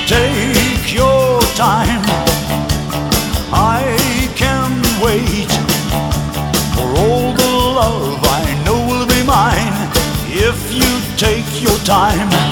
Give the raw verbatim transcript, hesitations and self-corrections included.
Take your time, I can wait for all the love I know will be mine if you take your time.